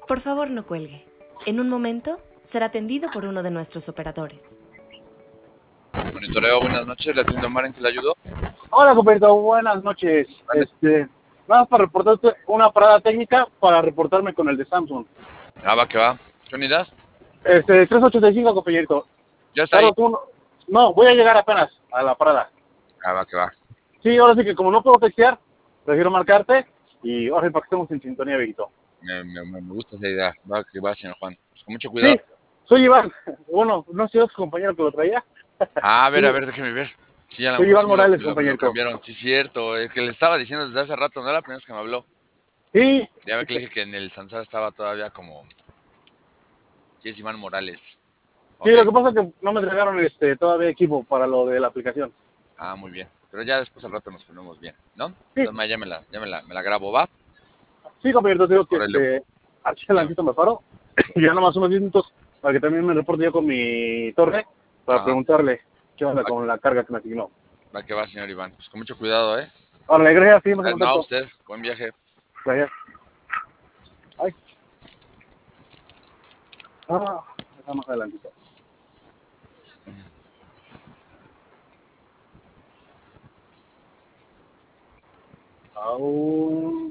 Por favor, no cuelgue. En un momento será atendido por uno de nuestros operadores. Monitoreo, buenas noches. ¿Le atiendo Omar en que le ayudo? Hola, compañero, buenas noches. Vale. Nada más para reportarte una parada técnica para reportarme con el de Samsung. Ah, va, que va. ¿Qué unidad? 385, compañerito. Ya está ahí. Claro, tú no, voy a llegar apenas a la parada. Ah, va, que va. Sí, ahora sí que como no puedo textear, prefiero marcarte y ahora sí para que estemos en sintonía, viejito. Me gusta esa idea. Va, que va, señor Juan. Pues con mucho cuidado. Sí, soy Iván. Bueno, no sé si es tu compañero que lo traía. A Sí, ver, déjeme ver. Sí, a lo soy mejor Iván sí Morales, me lo compañerito. cambiaron. Sí, cierto. Es que le estaba diciendo desde hace rato, no era la primera vez que me habló. Sí, Ya ve que le dije que en el Sansar estaba todavía como... Sí, es Iván Morales. sí, Ok. lo que pasa es que no me entregaron todavía equipo para lo de la aplicación. Ah, muy bien. Pero ya después al rato nos ponemos bien, ¿no? Sí, Entonces me la grabo, ¿va? sí, compañerito, te digo Órale. que aquí Dígame. adelantito me paro. Y ya nomás unos 10 minutos para que también me reporte yo con mi torre para Ajá. preguntarle qué onda Va, con la carga que me asignó. va que va, señor Iván. Pues con mucho cuidado, ¿eh? Ahora, gracias, seguimos en No, contacto. usted. Buen viaje. Gracias. Ay, está más adelantito. Aún.